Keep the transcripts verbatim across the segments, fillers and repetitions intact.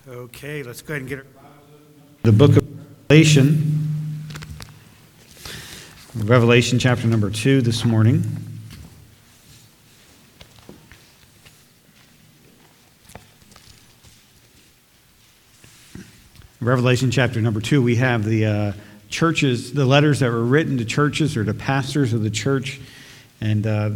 Okay, let's go ahead and get it. The book of Revelation. Revelation chapter number two this morning. Revelation chapter number two, we have the uh, churches, the letters that were written to churches or to pastors of the church. And uh,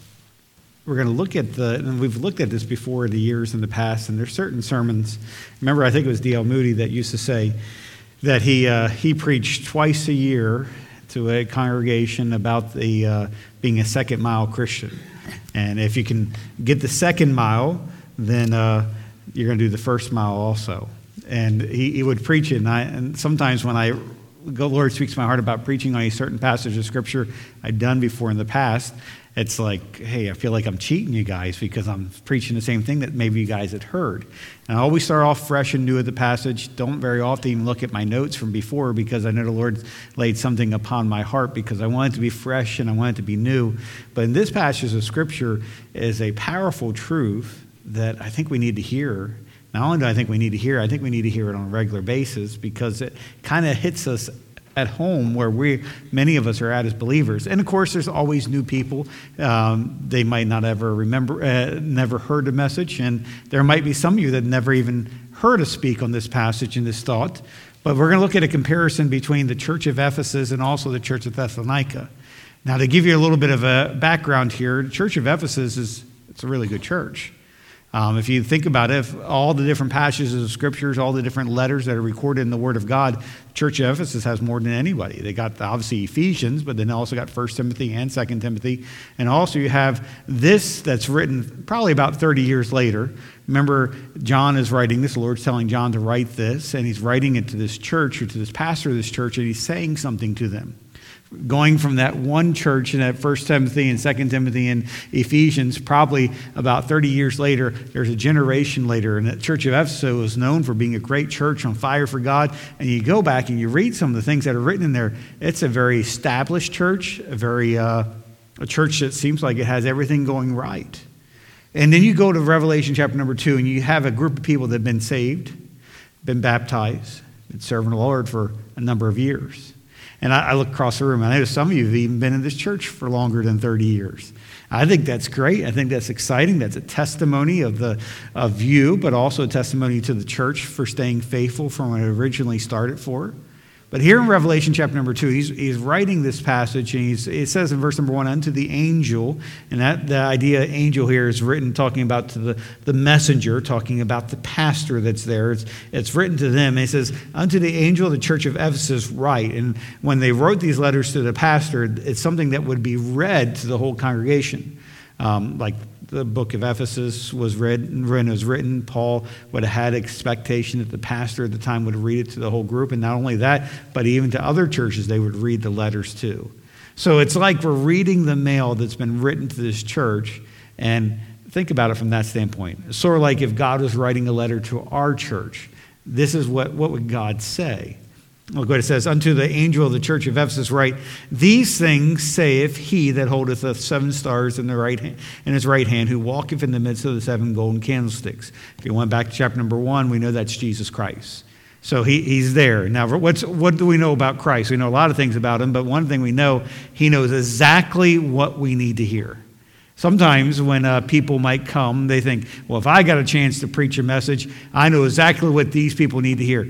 we're going to look at the, and we've looked at this before in the years in the past, and there's certain sermons. Remember, I think it was D L Moody that used to say that he uh, he preached twice a year to a congregation about the uh, being a second mile Christian. And if you can get the second mile, then uh, you're going to do the first mile also. And he, he would preach it, and, I, and sometimes when I, the Lord speaks to my heart about preaching on a certain passage of Scripture I've done before in the past, it's like, hey, I feel like I'm cheating you guys because I'm preaching the same thing that maybe you guys had heard. And I always start off fresh and new at the passage. Don't very often even look at my notes from before because I know the Lord laid something upon my heart because I want it to be fresh and I want it to be new. But in this passage of Scripture is a powerful truth that I think we need to hear. Not only do I think we need to hear, I think we need to hear it on a regular basis because it kind of hits us at home where we, many of us are at as believers. And of course, there's always new people. Um, they might not ever remember, uh, never heard the message. And there might be some of you that never even heard us speak on this passage and this thought. But we're going to look at a comparison between the church of Ephesus and also the church of Thessalonica. Now, to give you a little bit of a background here, the church of Ephesus is it's a really good church. Um, if you think about it, if all the different passages of Scriptures, all the different letters that are recorded in the Word of God, the Church of Ephesus has more than anybody. They got, obviously, Ephesians, but then also got First Timothy and Second Timothy. And also you have this that's written probably about thirty years later. Remember, John is writing this. The Lord's telling John to write this, and he's writing it to this church or to this pastor of this church, and he's saying something to them. Going from that one church in that First Timothy and Second Timothy and Ephesians, probably about thirty years later, there's a generation later, and the church of Ephesus was known for being a great church on fire for God. And you go back and you read some of the things that are written in there. It's a very established church, a very uh, a church that seems like it has everything going right. And then you go to Revelation chapter number two, and you have a group of people that have been saved, been baptized, been serving the Lord for a number of years. And I, I look across the room, and I know some of you have even been in this church for longer than thirty years. I think that's great. I think that's exciting. That's a testimony of the of you, but also a testimony to the church for staying faithful from when it originally started for. But here in Revelation chapter number two, he's, he's writing this passage, and he's, it says in verse number one, unto the angel, and that the idea angel here is written talking about to the, the messenger, talking about the pastor that's there. It's, it's written to them. And it says, unto the angel of the church of Ephesus write. And when they wrote these letters to the pastor, it's something that would be read to the whole congregation. Um, like the book of Ephesus was read, when it was written, Paul would have had expectation that the pastor at the time would read it to the whole group. And not only that, but even to other churches, they would read the letters too. So it's like we're reading the mail that's been written to this church. And think about it from that standpoint. It's sort of like if God was writing a letter to our church. This is what, what would God say? Look what it says, unto the angel of the church of Ephesus write, these things saith he that holdeth the seven stars in the right hand, in his right hand, who walketh in the midst of the seven golden candlesticks. If you went back to chapter number one, we know that's Jesus Christ. So he, he's there. Now, what's, what do we know about Christ? We know a lot of things about him, but one thing we know, he knows exactly what we need to hear. Sometimes when uh, people might come, they think, well, if I got a chance to preach a message, I know exactly what these people need to hear.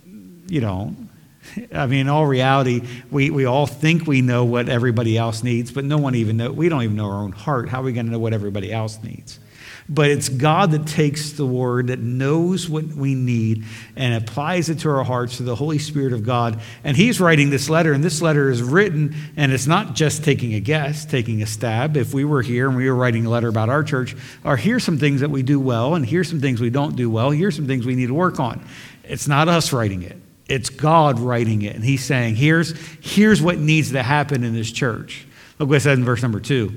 You know, I mean, in all reality, we, we all think we know what everybody else needs, but no one even know. We don't even know our own heart. How are we going to know what everybody else needs? But it's God that takes the word, that knows what we need, and applies it to our hearts through the Holy Spirit of God. And he's writing this letter, and this letter is written, and it's not just taking a guess, taking a stab. If we were here and we were writing a letter about our church, or here's some things that we do well, and here's some things we don't do well, here's some things we need to work on. It's not us writing it. It's God writing it. And he's saying, here's, here's what needs to happen in this church. Look what it says in verse number two.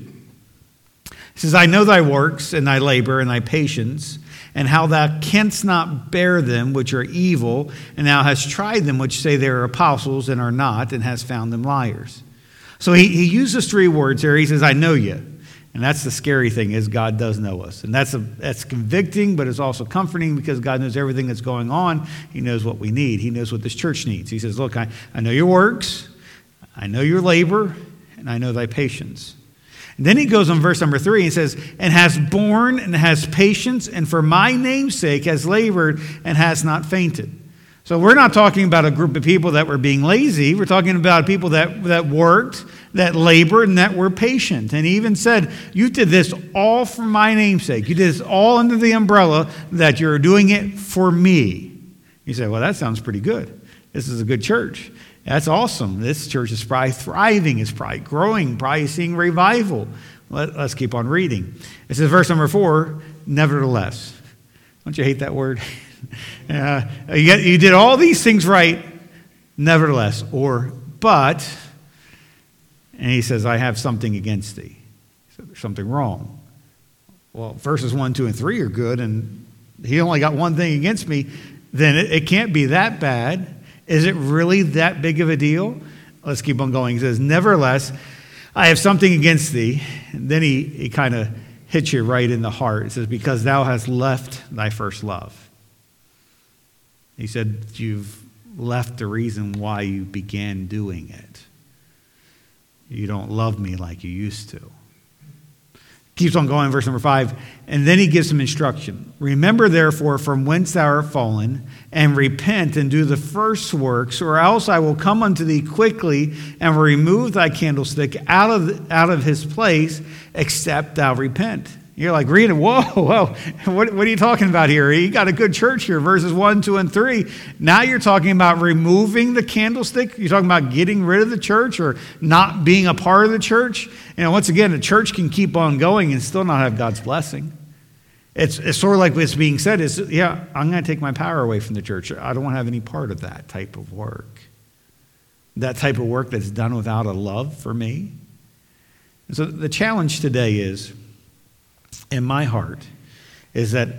It says, I know thy works and thy labor and thy patience, and how thou canst not bear them which are evil, and thou hast tried them which say they are apostles and are not, and hast found them liars. So he, he uses three words here. He says, I know you. And that's the scary thing, is God does know us. And that's a, that's convicting, but it's also comforting, because God knows everything that's going on. He knows what we need. He knows what this church needs. He says, look, I, I know your works, I know your labor, and I know thy patience. And then he goes on verse number three and says, and has borne and has patience, and for my name's sake has labored and has not fainted. So we're not talking about a group of people that were being lazy. We're talking about people that, that worked, that labored, and that were patient. And he even said, you did this all for my name's sake. You did this all under the umbrella that you're doing it for me. You say, well, that sounds pretty good. This is a good church. That's awesome. This church is probably thriving. It's probably growing, probably seeing revival. Let, let's keep on reading. It says, verse number four, nevertheless. Don't you hate that word? Uh, you, get, you did all these things right, nevertheless, or but, and he says, I have something against thee. So there's something wrong. Well, verses one, two, and three are good, and he only got one thing against me, then it, it can't be that bad. Is it really that big of a deal? Let's keep on going. He says, nevertheless, I have something against thee. And then he, he kind of hits you right in the heart. It says, because thou hast left thy first love. He said, you've left the reason why you began doing it. You don't love me like you used to. Keeps on going, verse number five. And then he gives some instruction. Remember, therefore, from whence thou art fallen, and repent and do the first works, or else I will come unto thee quickly and will remove thy candlestick out of, out of his place, except thou repent. You're like, reading, whoa, whoa, what, what are you talking about here? You got a good church here, verses one, two, and three. Now you're talking about removing the candlestick? You're talking about getting rid of the church or not being a part of the church? You know, once again, the church can keep on going and still not have God's blessing. It's, it's sort of like what's being said is, yeah, I'm going to take my power away from the church. I don't want to have any part of that type of work. That type of work that's done without a love for me. And so the challenge today is, in my heart, is that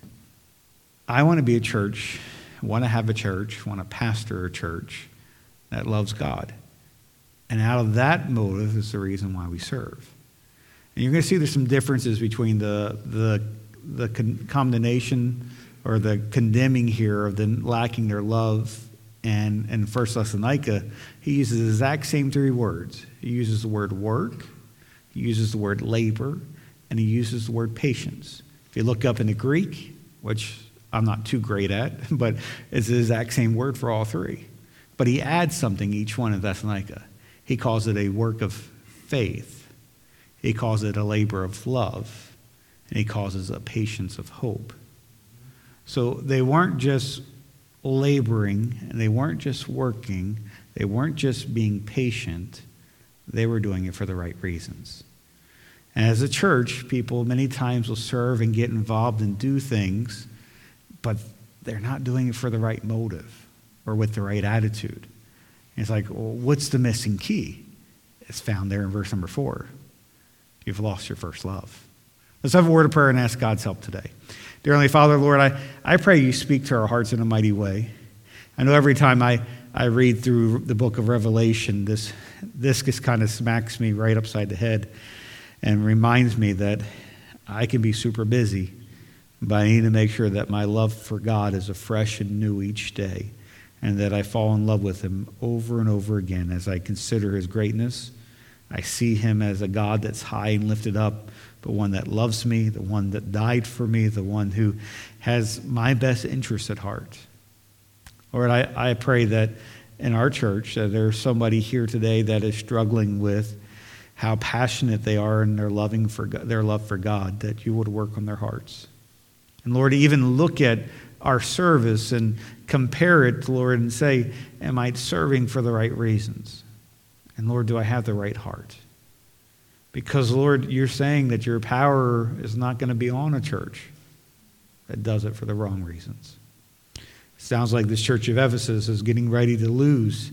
I want to be a church, want to have a church, want to pastor a church that loves God. And out of that motive is the reason why we serve. And you're going to see there's some differences between the the the con- condemnation or the condemning here of them lacking their love and in First Thessalonica, he uses the exact same three words. He uses the word work, he uses the word labor, and he uses the word patience. If you look up in the Greek, which I'm not too great at, but it's the exact same word for all three. But he adds something each one in Thessalonica. He calls it a work of faith. He calls it a labor of love. And he calls it a patience of hope. So they weren't just laboring, and they weren't just working. They weren't just being patient. They were doing it for the right reasons. And as a church, people many times will serve and get involved and do things, but they're not doing it for the right motive or with the right attitude. And it's like, well, what's the missing key? It's found there in verse number four. You've lost your first love. Let's have a word of prayer and ask God's help today. Dear Heavenly Father, Lord, I, I pray you speak to our hearts in a mighty way. I know every time I, I read through the book of Revelation, this, this just kind of smacks me right upside the head and reminds me that I can be super busy, but I need to make sure that my love for God is afresh and new each day, and that I fall in love with him over and over again as I consider his greatness. I see him as a God that's high and lifted up, the one that loves me, the one that died for me, the one who has my best interests at heart. Lord, I, I pray that in our church, that there's somebody here today that is struggling with how passionate they are in their loving for God, their love for God, that you would work on their hearts. And Lord, even look at our service and compare it, Lord, and say, am I serving for the right reasons? And Lord, do I have the right heart? Because Lord, you're saying that your power is not going to be on a church that does it for the wrong reasons. It sounds like this church of Ephesus is getting ready to lose,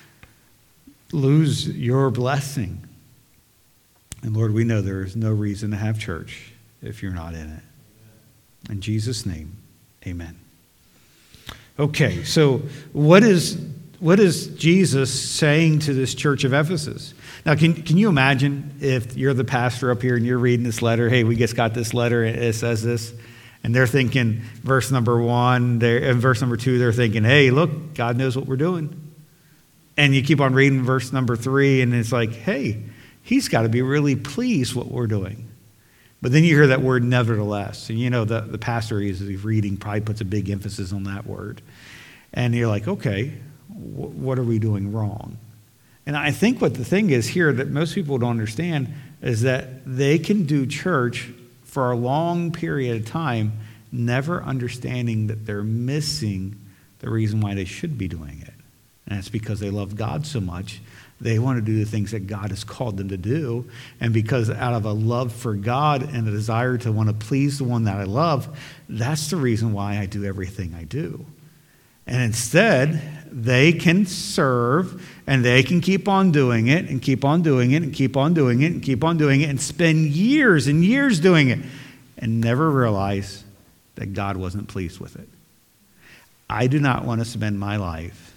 lose your blessing. And Lord, we know there is no reason to have church if you're not in it. In Jesus' name, amen. Okay, so what is what is Jesus saying to this church of Ephesus? Now, can, can you imagine if you're the pastor up here and you're reading this letter, hey, we just got this letter, and it says this, and they're thinking, verse number one, and verse number two, they're thinking, hey, look, God knows what we're doing. And you keep on reading verse number three, and it's like, hey, he's got to be really pleased what we're doing. But then you hear that word nevertheless. And you know, the, the pastor as he's reading probably puts a big emphasis on that word. And you're like, okay, wh- what are we doing wrong? And I think what the thing is here that most people don't understand is that they can do church for a long period of time, never understanding that they're missing the reason why they should be doing it. And it's because they love God so much. They want to do the things that God has called them to do. And because out of a love for God and a desire to want to please the one that I love, that's the reason why I do everything I do. And instead, they can serve and they can keep on doing it and keep on doing it and keep on doing it and keep on doing it and spend years and years doing it and never realize that God wasn't pleased with it. I do not want to spend my life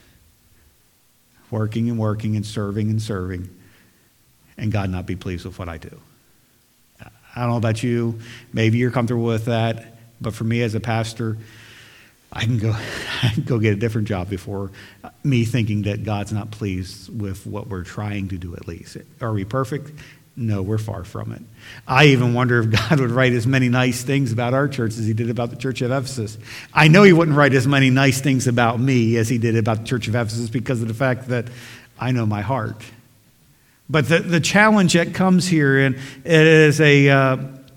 working and working and serving and serving and God not be pleased with what I do. I don't know about you. Maybe you're comfortable with that. But for me as a pastor, I can go I can go get a different job before me thinking that God's not pleased with what we're trying to do at least. Are we perfect? No, we're far from it. I even wonder if God would write as many nice things about our church as he did about the church of Ephesus. I know he wouldn't write as many nice things about me as he did about the church of Ephesus because of the fact that I know my heart. But the, the challenge that comes here, and it is, a, uh,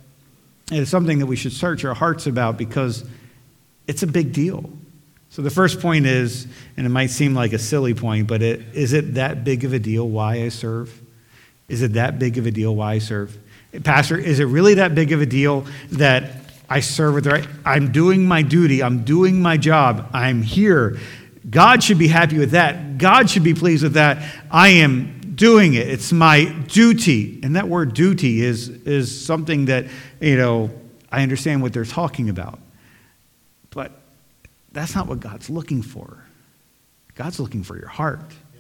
it is something that we should search our hearts about because it's a big deal. So the first point is, and it might seem like a silly point, but it, is it that big of a deal why I serve? Is it that big of a deal why I serve? Pastor, is it really that big of a deal that I serve with the right? I'm doing my duty. I'm doing my job. I'm here. God should be happy with that. God should be pleased with that. I am doing it. It's my duty. And that word duty is, is something that, you know, I understand what they're talking about. But that's not what God's looking for. God's looking for your heart.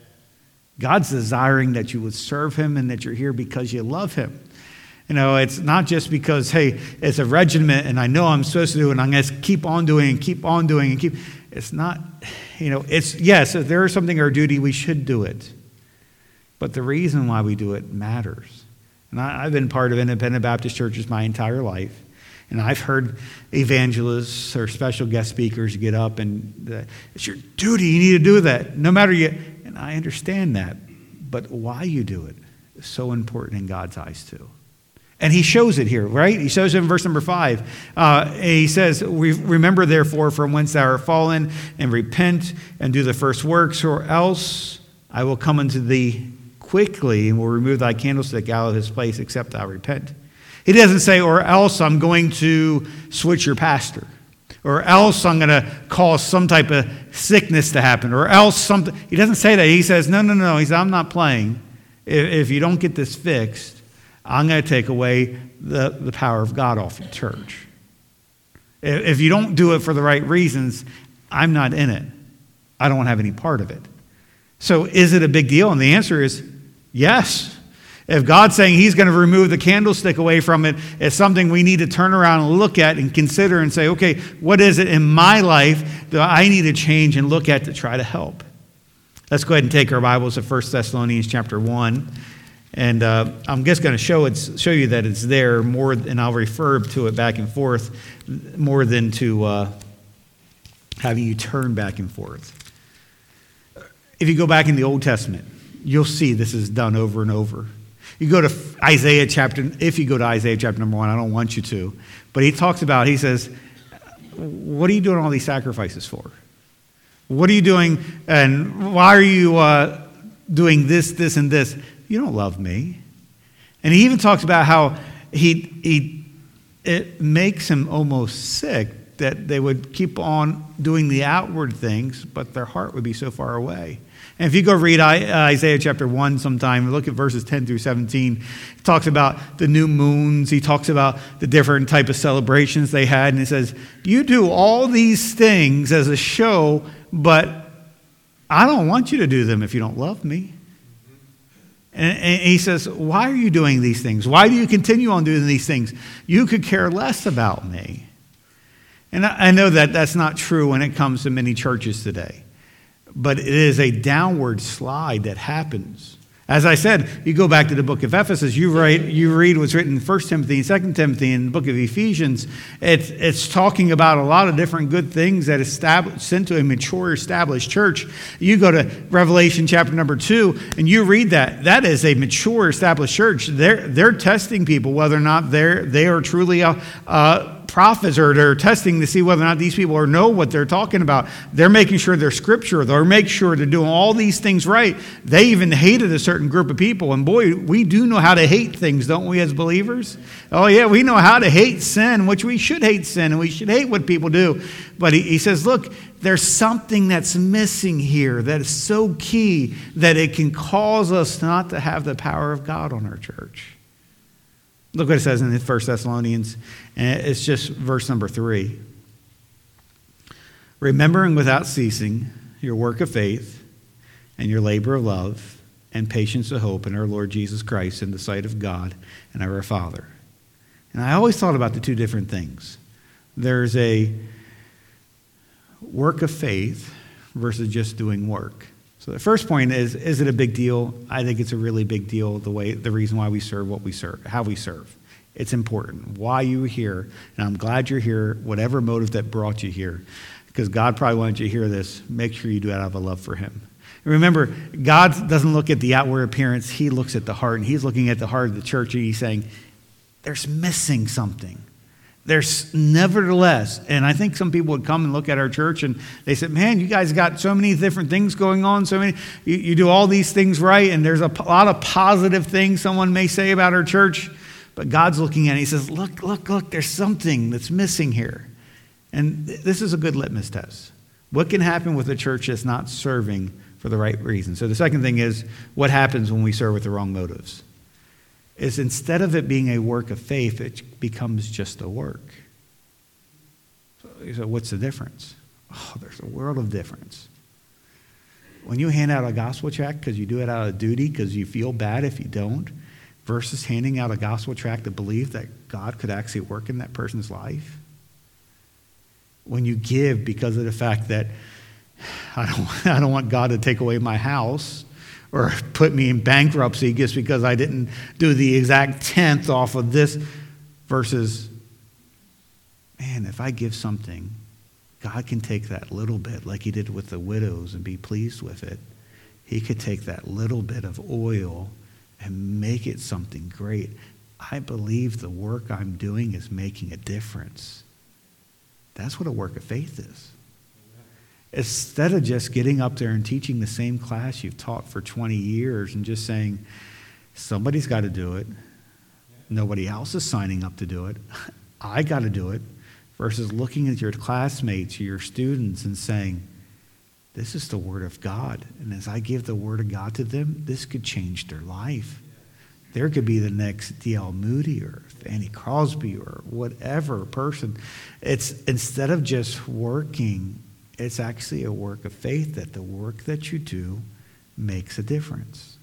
God's desiring that you would serve him and that you're here because you love him. You know, it's not just because, hey, it's a regiment and I know I'm supposed to do it and I'm going to keep on doing and keep on doing and keep. It's not, you know, it's, yes, if there is something our duty, we should do it. But the reason why we do it matters. And I, I've been part of independent Baptist churches my entire life. And I've heard evangelists or special guest speakers get up and uh, it's your duty. You need to do that no matter you. And I understand that. But why you do it is so important in God's eyes too. And he shows it here, right? He shows it in verse number five. Uh, he says, remember therefore from whence thou art fallen and repent and do the first works, or else I will come unto thee quickly and will remove thy candlestick out of his place except thou repent. He doesn't say, or else I'm going to switch your pastor, or else I'm going to cause some type of sickness to happen, or else something. He doesn't say that. He says, no, no, no. He says, I'm not playing. If, if you don't get this fixed, I'm going to take away the, the power of God off your church. If, if you don't do it for the right reasons, I'm not in it. I don't want to have any part of it. So is it a big deal? And the answer is yes. If God's saying he's going to remove the candlestick away from it, it's something we need to turn around and look at and consider and say, okay, what is it in my life that I need to change and look at to try to help? Let's go ahead and take our Bibles to First Thessalonians chapter one. And uh, I'm just going to show it, show you that it's there more, and I'll refer to it back and forth more than to uh, having you turn back and forth. If you go back in the Old Testament, you'll see this is done over and over. You go to Isaiah chapter, if you go to Isaiah chapter number one, I don't want you to, but he talks about, he says, what are you doing all these sacrifices for? What are you doing, and why are you uh, doing this, this, and this? You don't love me. And he even talks about how he, he it makes him almost sick that they would keep on doing the outward things, but their heart would be so far away. And if you go read Isaiah chapter one sometime, look at verses ten through seventeen, it talks about the new moons. He talks about the different type of celebrations they had. And it says, you do all these things as a show, but I don't want you to do them if you don't love me. And, and he says, why are you doing these things? Why do you continue on doing these things? You could care less about me. And I, I know that that's not true when it comes to many churches today. But it is a downward slide that happens. As I said, you go back to the book of Ephesus, you read, you read what's written in First Timothy and Second Timothy and the book of Ephesians. It's, it's talking about a lot of different good things that establish, sent to a mature, established church. You go to Revelation chapter number two, and you read that. That is a mature, established church. They're, they're testing people whether or not they're, they are truly a, a prophets, or they're testing to see whether or not these people are know what they're talking about. They're making sure they're scripture. They're making sure they're doing all these things right. They even hated a certain group of people. And boy, we do know how to hate things, don't we, as believers? Oh yeah, we know how to hate sin, which we should hate sin, and we should hate what people do. But he, he says, look, there's something that's missing here that is so key that it can cause us not to have the power of God on our church. Look what it says in First Thessalonians, and it's just verse number three. Remembering without ceasing your work of faith and your labor of love and patience of hope in our Lord Jesus Christ in the sight of God and our Father. And I always thought about the two different things. There's a work of faith versus just doing work. So the first point is, is it a big deal? I think it's a really big deal, the way, the reason why we serve what we serve, how we serve. It's important. Why you're here, and I'm glad you're here, whatever motive that brought you here, because God probably wanted you to hear this. Make sure you do it out of a love for him. And remember, God doesn't look at the outward appearance. He looks at the heart, and he's looking at the heart of the church, and he's saying, there's missing something. There's nevertheless, and I think some people would come and look at our church and they said, man, you guys got so many different things going on, so many, you, you do all these things right, and there's a p- lot of positive things someone may say about our church, but God's looking at it, he says, look, look, look, there's something that's missing here. And th- this is a good litmus test. What can happen with a church that's not serving for the right reason? So the second thing is, what happens when we serve with the wrong motives? Is instead of it being a work of faith, it becomes just a work. So, so what's the difference? Oh, there's a world of difference. When you hand out a gospel tract because you do it out of duty, because you feel bad if you don't, versus handing out a gospel tract to believe that God could actually work in that person's life. When you give because of the fact that I don't, I don't want God to take away my house, or put me in bankruptcy just because I didn't do the exact tenth off of this, versus, man, if I give something, God can take that little bit like he did with the widows and be pleased with it. He could take that little bit of oil and make it something great. I believe the work I'm doing is making a difference. That's what a work of faith is. Instead of just getting up there and teaching the same class you've taught for twenty years and just saying, somebody's got to do it. Nobody else is signing up to do it. I got to do it. Versus looking at your classmates or your students and saying, this is the Word of God. And as I give the Word of God to them, this could change their life. There could be the next D L Moody or Fanny Crosby or whatever person. It's instead of just working, it's actually a work of faith that the work that you do makes a difference.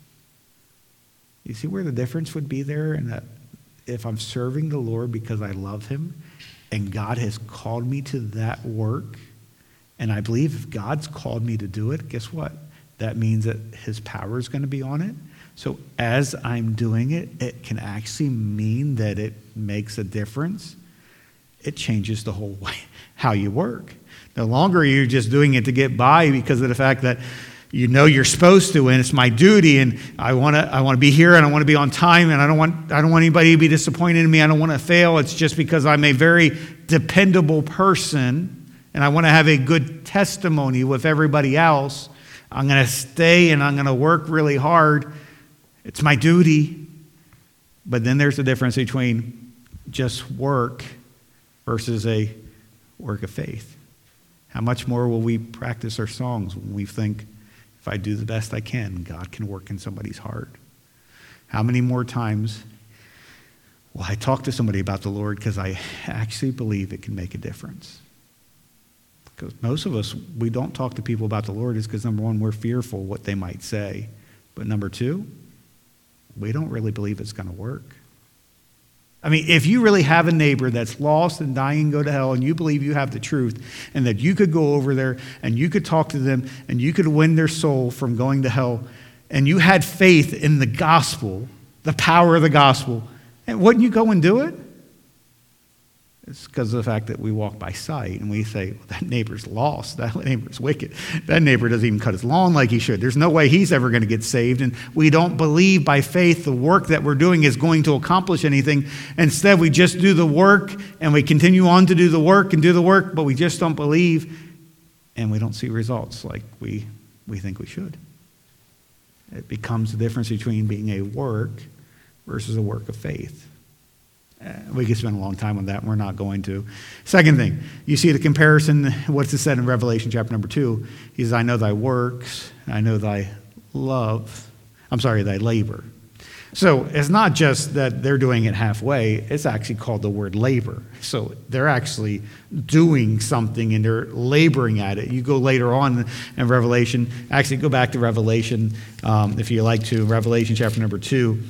You see where the difference would be there? And that if I'm serving the Lord because I love him and God has called me to that work, and I believe if God's called me to do it, guess what? That means that his power is going to be on it. So as I'm doing it, it can actually mean that it makes a difference. It changes the whole way how you work. No longer you're just doing it to get by because of the fact that you know you're supposed to, and it's my duty, and I want to I want to be here, and I want to be on time, and I don't want I don't want anybody to be disappointed in me. I don't want to fail. It's just because I'm a very dependable person, and I want to have a good testimony with everybody else. I'm going to stay, and I'm going to work really hard. It's my duty. But then there's the difference between just work versus a work of faith. How much more will we practice our songs when we think, if I do the best I can, God can work in somebody's heart? How many more times will I talk to somebody about the Lord because I actually believe it can make a difference? Because most of us, we don't talk to people about the Lord is because, number one, we're fearful what they might say. But number two, we don't really believe it's going to work. I mean, if you really have a neighbor that's lost and dying and go to hell, and you believe you have the truth, and that you could go over there and you could talk to them and you could win their soul from going to hell, and you had faith in the gospel, the power of the gospel, and wouldn't you go and do it? It's because of the fact that we walk by sight and we say, well, that neighbor's lost. That neighbor's wicked. That neighbor doesn't even cut his lawn like he should. There's no way he's ever going to get saved. And we don't believe by faith the work that we're doing is going to accomplish anything. Instead, we just do the work and we continue on to do the work and do the work, but we just don't believe and we don't see results like we, we think we should. It becomes the difference between being a work versus a work of faith. Uh, we could spend a long time on that, and we're not going to. Second thing, you see the comparison, what's it said in Revelation chapter number two? He says, I know thy works, I know thy love, I'm sorry, thy labor. So it's not just that they're doing it halfway, it's actually called the word labor. So they're actually doing something and they're laboring at it. You go later on in Revelation, actually go back to Revelation, um, if you like to, Revelation chapter number two.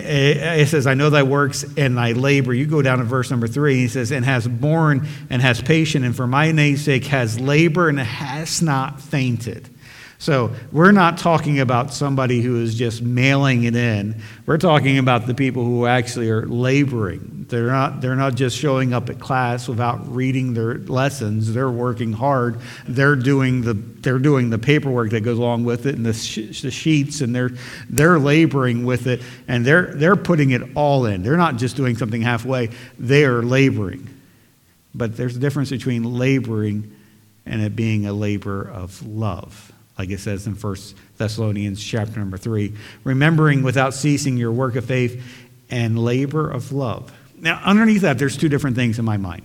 It says, I know thy works and thy labor. You go down to verse number three, he says, and has borne and has patience, and for my name's sake has labor and has not fainted. So we're not talking about somebody who is just mailing it in. We're talking about the people who actually are laboring. They're not, they're not just showing up at class without reading their lessons. They're working hard. They're doing the, they're doing the paperwork that goes along with it and the, sh- the sheets, and they're, they're laboring with it, and they're, they're putting it all in. They're not just doing something halfway. They are laboring. But there's a difference between laboring and it being a labor of love. Like it says in First Thessalonians chapter number three, remembering without ceasing your work of faith and labor of love. Now, underneath that, there's two different things in my mind.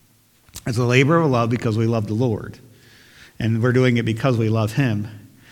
It's a labor of love because we love the Lord, and we're doing it because we love him.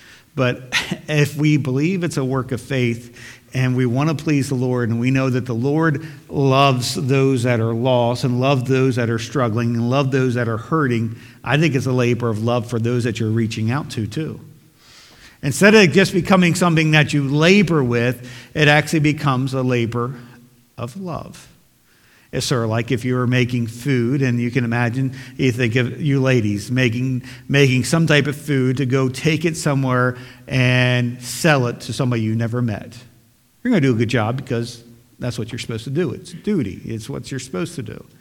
But if we believe it's a work of faith and we want to please the Lord, and we know that the Lord loves those that are lost and loves those that are struggling and love those that are hurting, I think it's a labor of love for those that you're reaching out to too. Instead of just becoming something that you labor with, it actually becomes a labor of love. It's sort of like if you were making food, and you can imagine, you think of you ladies making making some type of food to go take it somewhere and sell it to somebody you never met. You're going to do a good job because that's what you're supposed to do. It's duty. It's what you're supposed to do.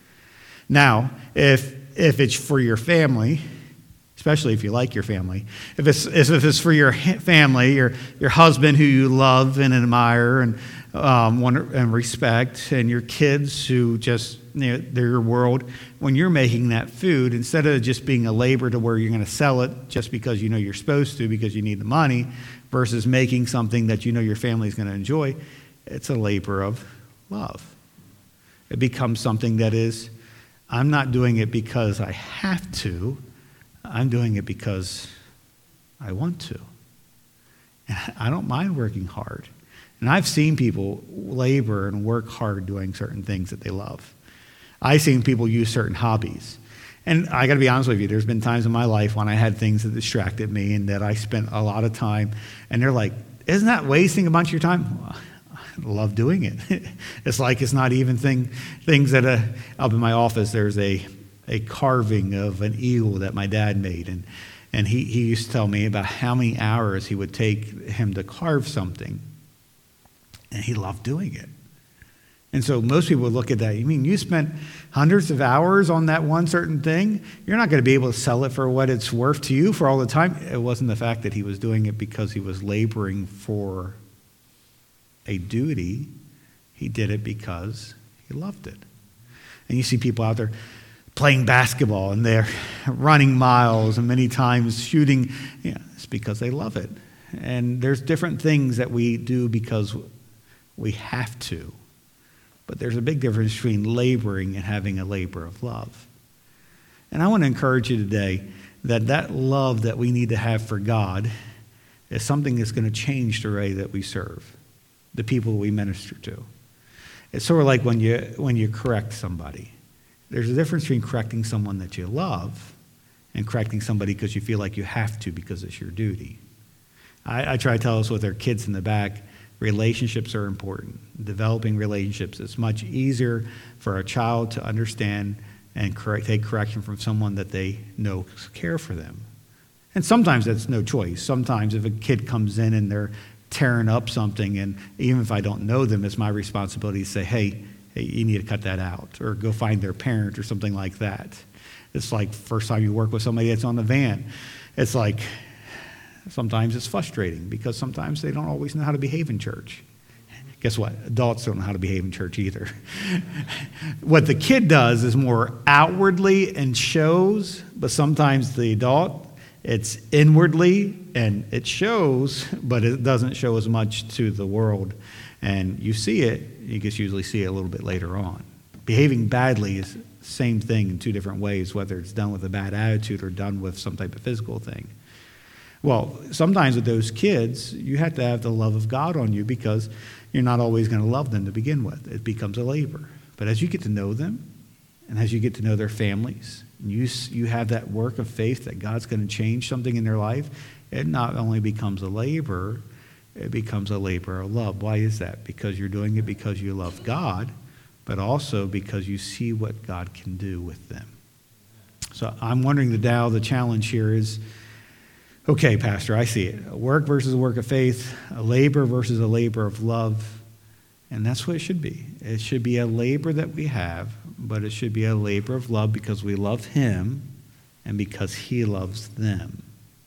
Now, if if it's for your family, especially if you like your family, if it's if it's for your family, your your husband who you love and admire and um, want and respect, and your kids who just, you know, they're your world. When you're making that food, instead of just being a labor to where you're going to sell it just because you know you're supposed to because you need the money, versus making something that you know your family is going to enjoy, it's a labor of love. It becomes something that is, I'm not doing it because I have to. I'm doing it because I want to. And I don't mind working hard. And I've seen people labor and work hard doing certain things that they love. I've seen people use certain hobbies. And I got to be honest with you, there's been times in my life when I had things that distracted me and that I spent a lot of time. And they're like, isn't that wasting a bunch of your time? Well, I love doing it. It's like it's not even thing, things that uh, up in my office, there's a a carving of an eagle that my dad made. And, and he, he used to tell me about how many hours he would take him to carve something. And he loved doing it. And so most people would look at that. You mean you spent hundreds of hours on that one certain thing? You're not going to be able to sell it for what it's worth to you for all the time. It wasn't the fact that he was doing it because he was laboring for a duty. He did it because he loved it. And you see people out there playing basketball, and they're running miles and many times shooting. You know, it's because they love it. And there's different things that we do because we have to. But there's a big difference between laboring and having a labor of love. And I want to encourage you today that that love that we need to have for God is something that's going to change the way that we serve the people we minister to. It's sort of like when you when you correct somebody. There's a difference between correcting someone that you love and correcting somebody because you feel like you have to because it's your duty. I, I try to tell us with our kids in the back, relationships are important. Developing relationships. It's much easier for a child to understand and correct, take correction from someone that they know care for them. And sometimes that's no choice. Sometimes if a kid comes in and they're tearing up something, and even if I don't know them, it's my responsibility to say, hey, hey, you need to cut that out, or go find their parent or something like that. It's like first time you work with somebody that's on the van. It's like sometimes it's frustrating because sometimes they don't always know how to behave in church. Guess what? Adults don't know how to behave in church either. What the kid does is more outwardly and shows, but sometimes the adult, it's inwardly and it shows, but it doesn't show as much to the world. And you see it, you just usually see it a little bit later on. Behaving badly is the same thing in two different ways, whether it's done with a bad attitude or done with some type of physical thing. Well, sometimes with those kids, you have to have the love of God on you because you're not always going to love them to begin with. It becomes a labor. But as you get to know them, and as you get to know their families, and you, you have that work of faith that God's going to change something in their life, it not only becomes a labor, it becomes a labor of love. Why is that? Because you're doing it because you love God, but also because you see what God can do with them. So I'm wondering the Dow, the challenge here is, okay, Pastor, I see it. A work versus a work of faith, a labor versus a labor of love. And that's what it should be. It should be a labor that we have, but it should be a labor of love because we love him and because he loves them.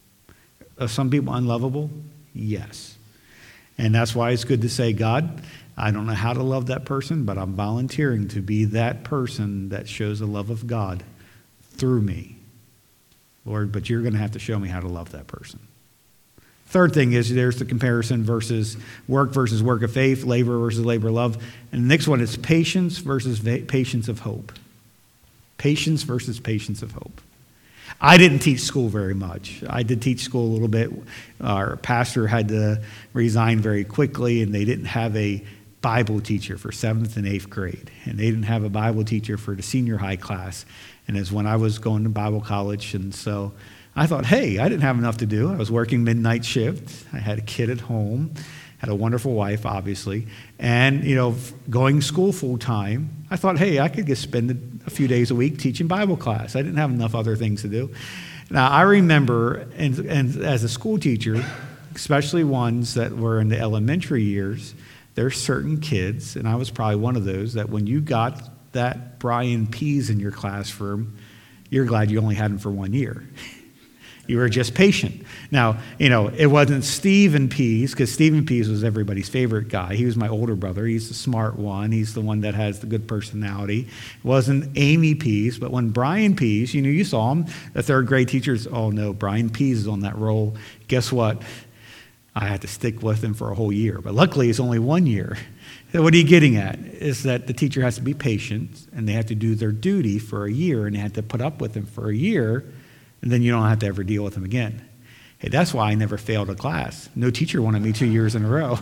Are some people unlovable? Yes. And that's why it's good to say, God, I don't know how to love that person, but I'm volunteering to be that person that shows the love of God through me. Lord, but you're going to have to show me how to love that person. Third thing is there's the comparison versus work versus work of faith, labor versus labor of love. And the next one is patience versus va- patience of hope. Patience versus patience of hope. I didn't teach school very much. I did teach school a little bit. Our pastor had to resign very quickly, and they didn't have a Bible teacher for seventh and eighth grade. And they didn't have a Bible teacher for the senior high class. And it's when I was going to Bible college. And so I thought, hey, I didn't have enough to do. I was working midnight shift. I had a kid at home, had a wonderful wife, obviously. And, you know, going to school full time, I thought, hey, I could just spend a few days a week teaching Bible class. I didn't have enough other things to do. Now, I remember, and, and as a school teacher, especially ones that were in the elementary years, there's certain kids, and I was probably one of those, that when you got that Brian Pease in your classroom, you're glad you only had him for one year. You were just patient. Now, you know, it wasn't Stephen Pease, because Stephen Pease was everybody's favorite guy. He was my older brother. He's the smart one. He's the one that has the good personality. It wasn't Amy Pease, but when Brian Pease, you know, you saw him, the third grade teachers, oh no, Brian Pease is on that roll. Guess what? I had to stick with him for a whole year. But luckily, it's only one year. So what are you getting at? Is that the teacher has to be patient, and they have to do their duty for a year, and they have to put up with him for a year, and then you don't have to ever deal with him again. Hey, that's why I never failed a class. No teacher wanted me two years in a row.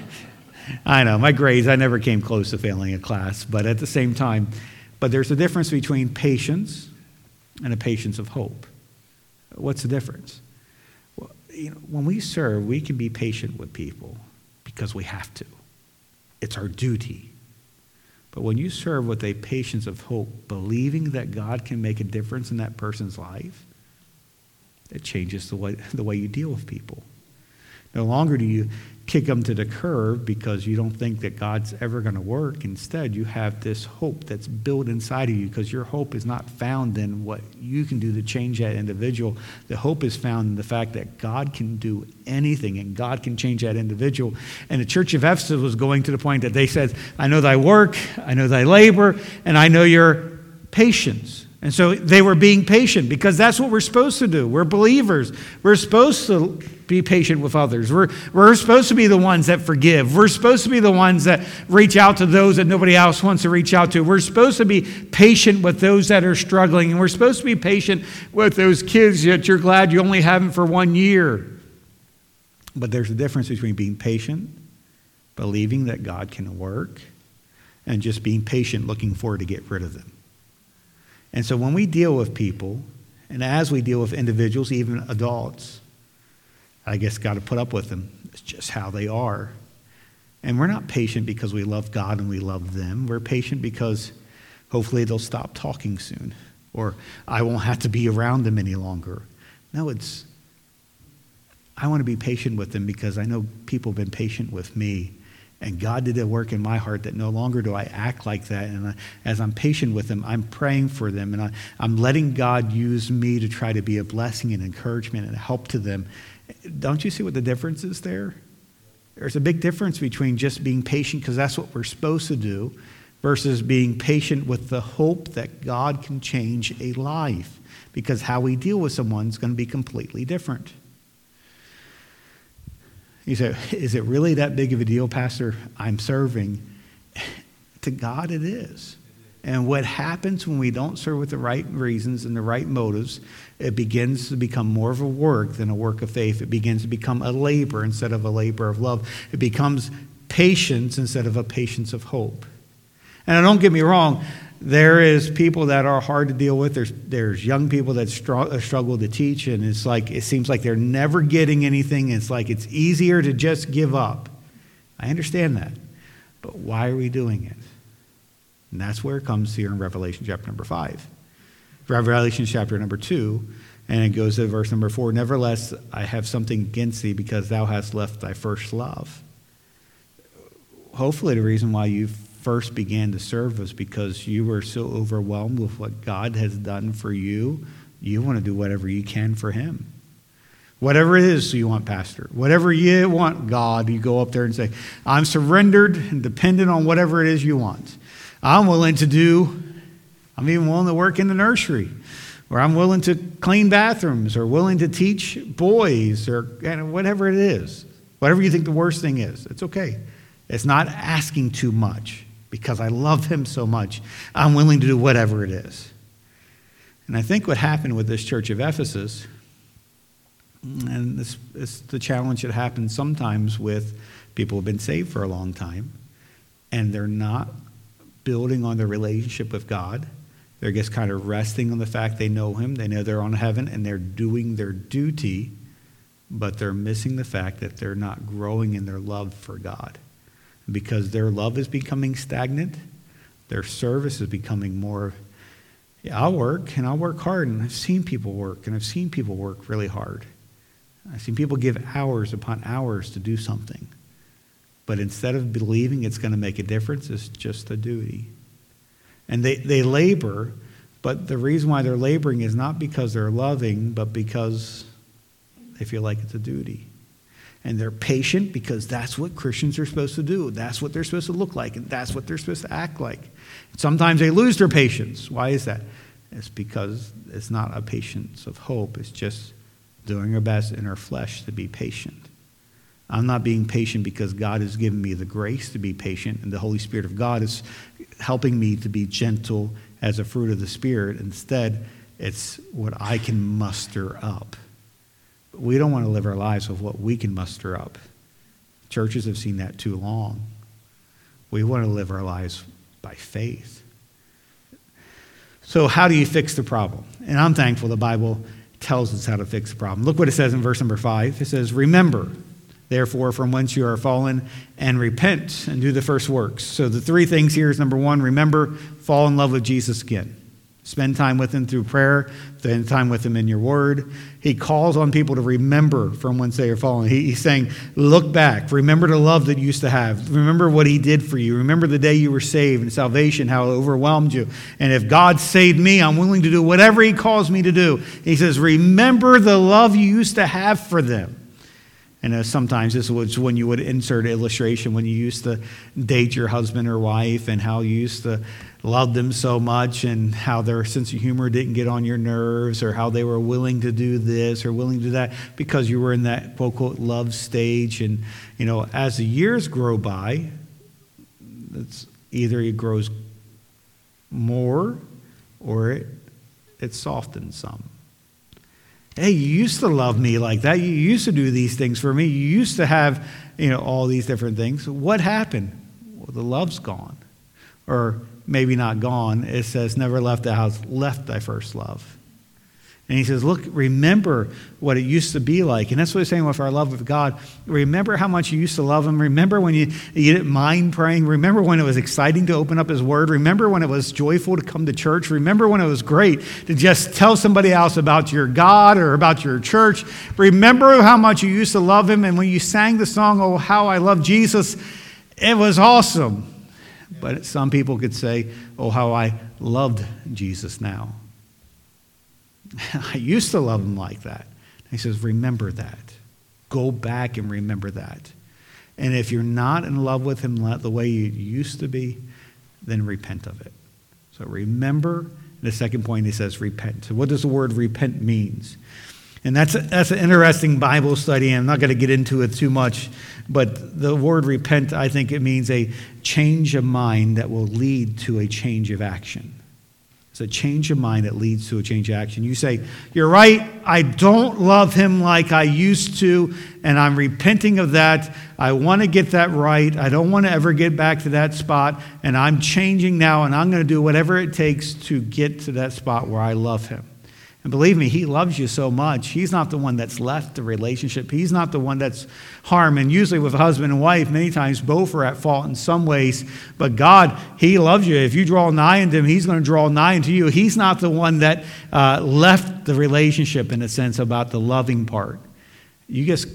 I know, my grades, I never came close to failing a class, but at the same time, but there's a difference between patience and a patience of hope. What's the difference? Well, you know, when we serve, we can be patient with people because we have to. It's our duty. But when you serve with a patience of hope, believing that God can make a difference in that person's life, it changes the way, the way you deal with people. No longer do you kick them to the curb because you don't think that God's ever going to work. Instead, you have this hope that's built inside of you because your hope is not found in what you can do to change that individual. The hope is found in the fact that God can do anything and God can change that individual. And the church of Ephesus was going to the point that they said, I know thy work, I know thy labor, and I know your patience. And so they were being patient because that's what we're supposed to do. We're believers. We're supposed to be patient with others. We're, we're supposed to be the ones that forgive. We're supposed to be the ones that reach out to those that nobody else wants to reach out to. We're supposed to be patient with those that are struggling. And we're supposed to be patient with those kids that you're glad you only have them for one year. But there's a difference between being patient, believing that God can work, and just being patient, looking forward to get rid of them. And so when we deal with people, And as we deal with individuals, even adults, I guess got to put up with them. It's just how they are. And we're not patient because we love God and we love them. We're patient because hopefully they'll stop talking soon, or I won't have to be around them any longer. No, it's, I want to be patient with them because I know people have been patient with me. And God did a work in my heart that no longer do I act like that. And I, as I'm patient with them, I'm praying for them. And I, I'm letting God use me to try to be a blessing and encouragement and help to them. Don't you see what the difference is there? There's a big difference between just being patient because that's what we're supposed to do versus being patient with the hope that God can change a life. Because how we deal with someone is going to be completely different. You say, is it really that big of a deal, Pastor? I'm serving. To God it is. And what happens when we don't serve with the right reasons and the right motives, it begins to become more of a work than a work of faith. It begins to become a labor instead of a labor of love. It becomes patience instead of a patience of hope. And don't get me wrong, there is people that are hard to deal with. There's there's young people that str- struggle to teach, and it's like it seems like they're never getting anything. It's like it's easier to just give up. I understand that, but why are we doing it? And that's where it comes here in Revelation chapter number five. Revelation chapter number two, and it goes to verse number four. Nevertheless, I have something against thee, because thou hast left thy first love. Hopefully the reason why you first began to serve was because you were so overwhelmed with what God has done for you. You want to do whatever you can for him. Whatever it is you want, Pastor. Whatever you want, God, you go up there and say, I'm surrendered and dependent on whatever it is you want. I'm willing to do, I'm even willing to work in the nursery, or I'm willing to clean bathrooms, or willing to teach boys, or whatever it is. Whatever you think the worst thing is, it's okay. It's not asking too much. Because I love him so much, I'm willing to do whatever it is. And I think what happened with this church of Ephesus, and this is the challenge that happens sometimes with people who have been saved for a long time, and they're not building on their relationship with God. They're just kind of resting on the fact they know him, they know they're on heaven, and they're doing their duty, but they're missing the fact that they're not growing in their love for God. Because their love is becoming stagnant, their service is becoming more, yeah, I'll work, and I'll work hard, and I've seen people work, and I've seen people work really hard. I've seen people give hours upon hours to do something. But instead of believing it's going to make a difference, it's just a duty. And they, they labor, but the reason why they're laboring is not because they're loving, but because they feel like it's a duty. And they're patient because that's what Christians are supposed to do. That's what they're supposed to look like, and that's what they're supposed to act like. Sometimes they lose their patience. Why is that? It's because it's not a patience of hope. It's just doing our best in our flesh to be patient. I'm not being patient because God has given me the grace to be patient, and the Holy Spirit of God is helping me to be gentle as a fruit of the Spirit. Instead, it's what I can muster up. We don't want to live our lives with what we can muster up. Churches have seen that too long. We want to live our lives by faith. So how do you fix the problem? And I'm thankful the Bible tells us how to fix the problem. Look what it says in verse number five. It says, remember, therefore, from whence you are fallen, and repent and do the first works. So the three things here is, number one, remember, fall in love with Jesus again. Spend time with him through prayer, spend time with him in your word. He calls on people to remember from whence they are fallen. He, he's saying, look back. Remember the love that you used to have. Remember what he did for you. Remember the day you were saved and salvation, how it overwhelmed you. And if God saved me, I'm willing to do whatever he calls me to do. He says, remember the love you used to have for them. And uh, sometimes this was when you would insert illustration, when you used to date your husband or wife, and how you used to love them so much, and how their sense of humor didn't get on your nerves, or how they were willing to do this or willing to do that because you were in that quote, quote, love stage. And, you know, as the years grow by, it's either it grows more or it, it softens some. Hey, you used to love me like that. You used to do these things for me. You used to have, you know, all these different things. What happened? Well, the love's gone. Or maybe not gone. It says, never left the house, left thy first love. And he says, look, remember what it used to be like. And that's what he's saying with our love of God. Remember how much you used to love him. Remember when you, you didn't mind praying. Remember when it was exciting to open up his word. Remember when it was joyful to come to church. Remember when it was great to just tell somebody else about your God or about your church. Remember how much you used to love him. And when you sang the song, Oh, How I Love Jesus, it was awesome. But some people could say, oh, how I loved Jesus now. I used to love him like that. He says, remember that. Go back and remember that. And if you're not in love with him the way you used to be, then repent of it. So remember. The second point, he says, repent. So what does the word repent means? And that's, a, that's an interesting Bible study, and I'm not going to get into it too much. But the word repent, I think it means a change of mind that will lead to a change of action. It's a change of mind that leads to a change of action. You say, you're right, I don't love him like I used to, and I'm repenting of that. I want to get that right. I don't want to ever get back to that spot, and I'm changing now, and I'm going to do whatever it takes to get to that spot where I love him. And believe me, he loves you so much. He's not the one that's left the relationship. He's not the one that's harmed. And usually with a husband and wife, many times both are at fault in some ways. But God, he loves you. If you draw nigh unto him, he's going to draw nigh unto you. He's not the one that uh, left the relationship in a sense about the loving part. You just,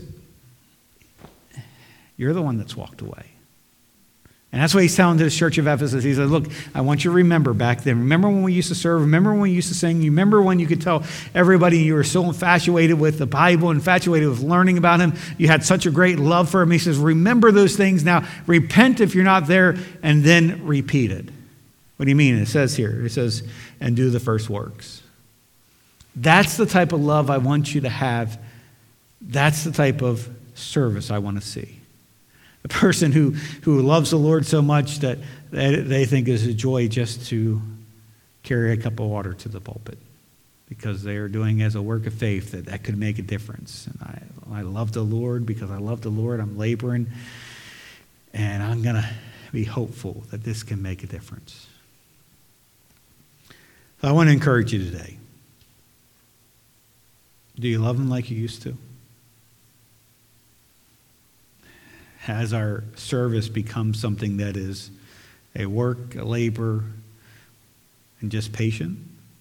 you're the one that's walked away. And that's what he's telling to the church of Ephesus. He said, look, I want you to remember back then. Remember when we used to serve? Remember when we used to sing? You remember when you could tell everybody you were so infatuated with the Bible, infatuated with learning about him? You had such a great love for him. He says, remember those things now. Repent if you're not there, and then repeat it. What do you mean? It says here, it says, and do the first works. That's the type of love I want you to have. That's the type of service I want to see. A person who, who loves the Lord so much that they, they think it's a joy just to carry a cup of water to the pulpit because they are doing as a work of faith that that could make a difference. And I, I love the Lord because I love the Lord. I'm laboring, and I'm going to be hopeful that this can make a difference. So I want to encourage you today. Do you love him like you used to? Has our service become something that is a work, a labor, and just patient?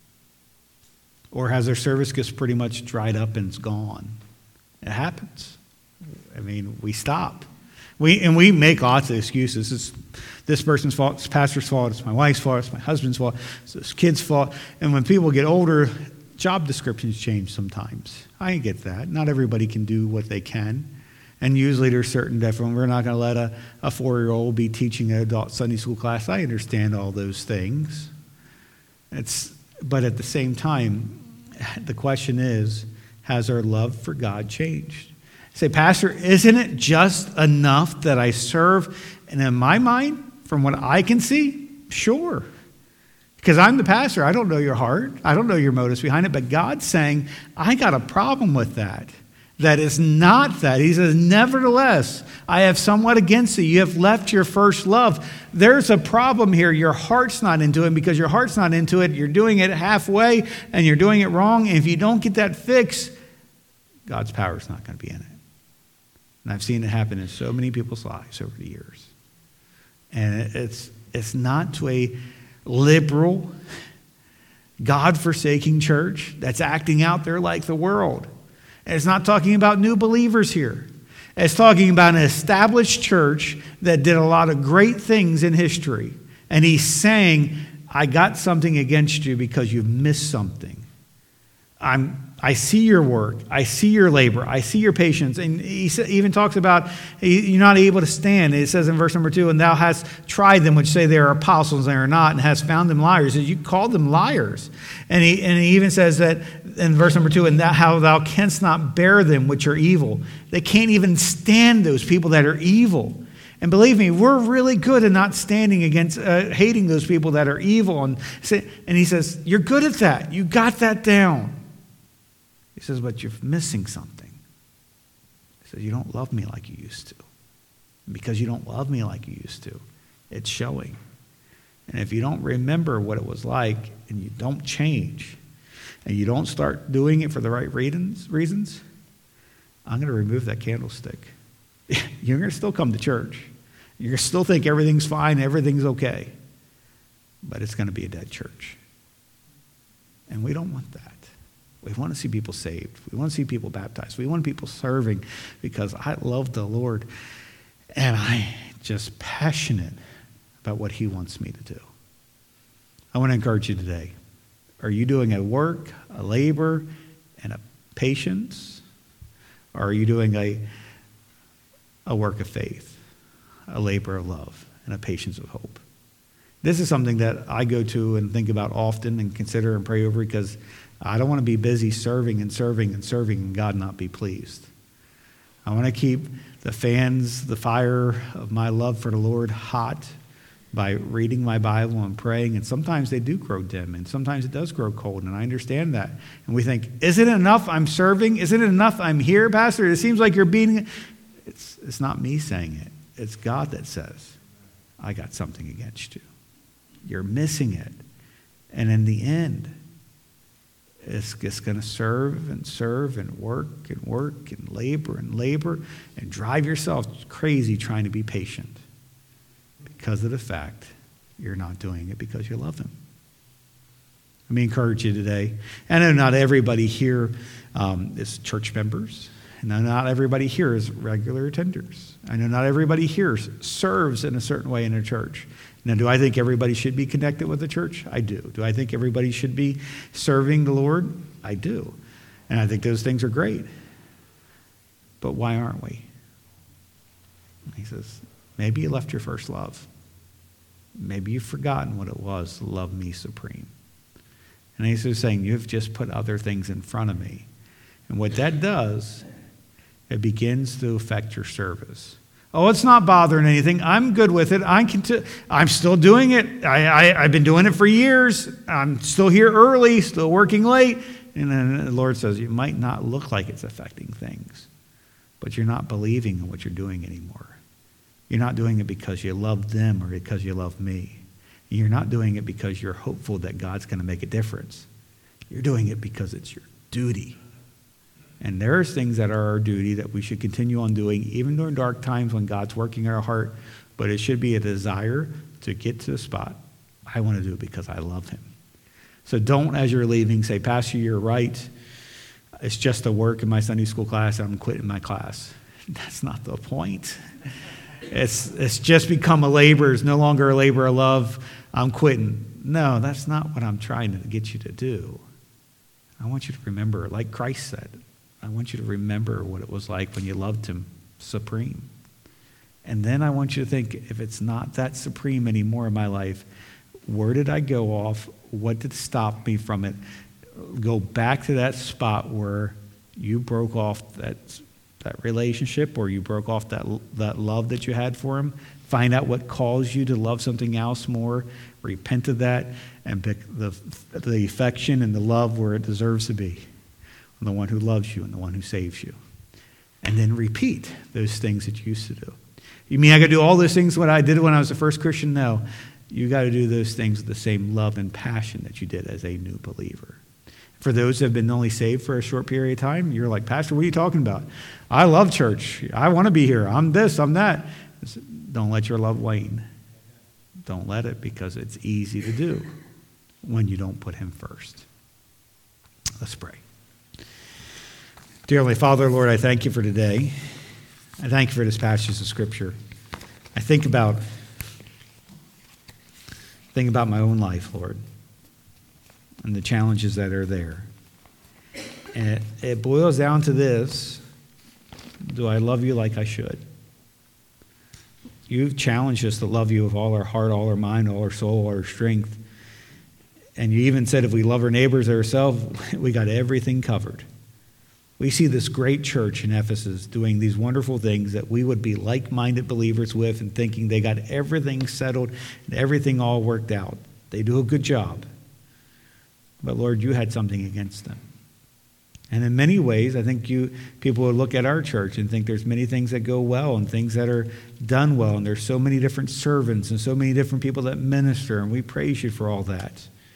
Or has our service just pretty much dried up and it's gone? It happens. I mean, we stop. We And we make lots of excuses. It's this person's fault, it's pastor's fault, it's my wife's fault, it's my husband's fault, it's this kid's fault. And when people get older, job descriptions change sometimes. I get that. Not everybody can do what they can. And usually there's certain different. We're not going to let a, a four-year-old be teaching an adult Sunday school class. I understand all those things. It's, but at the same time, the question is, has our love for God changed? Say, Pastor, isn't it just enough that I serve? And in my mind, from what I can see, sure. Because I'm the pastor. I don't know your heart. I don't know your motives behind it. But God's saying, I got a problem with that. That is not that. He says, nevertheless, I have somewhat against you. You have left your first love. There's a problem here. Your heart's not into it. Because your heart's not into it, you're doing it halfway and you're doing it wrong. And if you don't get that fixed, God's power is not going to be in it. And I've seen it happen in so many people's lives over the years. And it's, it's not to a liberal, God-forsaking church that's acting out there like the world. It's not talking about new believers here. It's talking about an established church that did a lot of great things in history. And he's saying, I got something against you because you've missed something. I'm, I see your work. I see your labor. I see your patience. And he even talks about you're not able to stand. It says in verse number two, and thou hast tried them which say they are apostles and they are not, and hast found them liars. You called them liars. And he, and he even says that in verse number two, and that how thou canst not bear them which are evil. They can't even stand those people that are evil. And believe me, we're really good at not standing against, uh, hating those people that are evil. And, and he says, you're good at that. You got that down. He says, but you're missing something. He says, you don't love me like you used to. And because you don't love me like you used to, it's showing. And if you don't remember what it was like and you don't change, and you don't start doing it for the right reasons, reasons I'm going to remove that candlestick. You're going to still come to church. You're going to still think everything's fine, everything's okay. But it's going to be a dead church. And we don't want that. We want to see people saved. We want to see people baptized. We want people serving because I love the Lord. And I'm just passionate about what he wants me to do. I want to encourage you today. Are you doing a work, a labor, and a patience? Or are you doing a, a work of faith, a labor of love, and a patience of hope? This is something that I go to and think about often and consider and pray over because I don't want to be busy serving and serving and serving and God not be pleased. I want to keep the fans, the fire of my love for the Lord hot by reading my Bible and praying. And sometimes they do grow dim and sometimes it does grow cold. And I understand that. And we think, is it enough I'm serving? Is it enough I'm here, Pastor? It seems like you're beating. It's, it's not me saying it. It's God that says, I got something against you. You're missing it. And in the end, it's just going to serve and serve and work and work and labor and labor and drive yourself crazy trying to be patient because of the fact you're not doing it because you love him. Let me encourage you today. I know not everybody here um, is church members. I know not everybody here is regular attenders. I know not everybody here serves in a certain way in a church. Now, do I think everybody should be connected with the church? I do. Do I think everybody should be serving the Lord? I do. And I think those things are great. But why aren't we? He says, maybe you left your first love. Maybe you've forgotten what it was to love me supreme. And he's just saying, you've just put other things in front of me. And what that does, it begins to affect your service. Oh, it's not bothering anything. I'm good with it. I can t- I'm still doing it. I, I, I've been doing it for years. I'm still here early, still working late. And then the Lord says, it might not look like it's affecting things, but you're not believing in what you're doing anymore. You're not doing it because you love them or because you love me. You're not doing it because you're hopeful that God's going to make a difference. You're doing it because it's your duty. And there are things that are our duty that we should continue on doing, even during dark times when God's working in our heart. But it should be a desire to get to the spot. I want to do it because I love him. So don't, as you're leaving, say, Pastor, you're right. It's just a work in my Sunday school class and I'm quitting my class. That's not the point. It's, it's just become a labor. It's no longer a labor of love. I'm quitting. No, that's not what I'm trying to get you to do. I want you to remember, like Christ said, I want you to remember what it was like when you loved him supreme. And then I want you to think, if it's not that supreme anymore in my life, where did I go off? What did stop me from it? Go back to that spot where you broke off that, that relationship or you broke off that, that love that you had for him. Find out what caused you to love something else more. Repent of that and pick the, the affection and the love where it deserves to be. The one who loves you and the one who saves you. And then repeat those things that you used to do. You mean I got to do all those things what I did when I was a first Christian? No. You got to do those things with the same love and passion that you did as a new believer. For those who have been only saved for a short period of time, you're like, Pastor, what are you talking about? I love church. I want to be here. I'm this, I'm that. Don't let your love wane. Don't let it, because it's easy to do when you don't put him first. Let's pray. Dear Heavenly Father, Lord, I thank you for today. I thank you for this passage of Scripture. I think about, think about my own life, Lord, and the challenges that are there. And it, it boils down to this: do I love you like I should? You've challenged us to love you with all our heart, all our mind, all our soul, all our strength. And you even said if we love our neighbors ourselves, we got everything covered. We see this great church in Ephesus doing these wonderful things that we would be like-minded believers with and thinking they got everything settled and everything all worked out. They do a good job. But Lord, you had something against them. And in many ways, I think you people would look at our church and think there's many things that go well and things that are done well. And there's so many different servants and so many different people that minister. And we praise you for all that.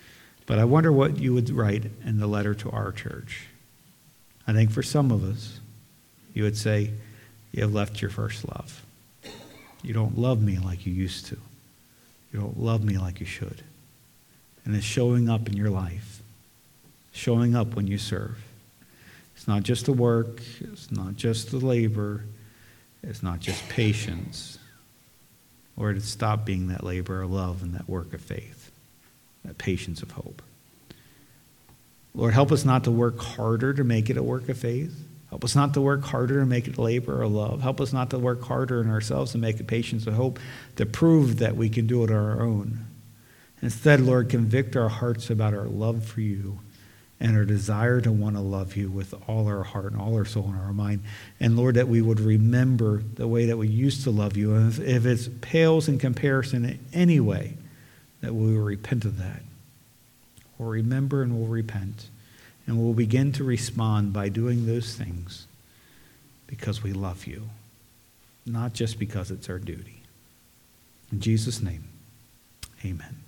But I wonder what you would write in the letter to our church. I think for some of us, you would say, you have left your first love. You don't love me like you used to. You don't love me like you should. And it's showing up in your life, showing up when you serve. It's not just the work, it's not just the labor, it's not just patience. Lord, it's stop being that labor of love and that work of faith, that patience of hope. Lord, help us not to work harder to make it a work of faith. Help us not to work harder to make it labor of love. Help us not to work harder in ourselves to make it patience of hope, to prove that we can do it on our own. Instead, Lord, convict our hearts about our love for you and our desire to want to love you with all our heart and all our soul and our mind. And Lord, that we would remember the way that we used to love you. And if, if it pales in comparison in any way, that we will repent of that. We'll remember and we'll repent. And we'll begin to respond by doing those things because we love you, not just because it's our duty. In Jesus' name, amen.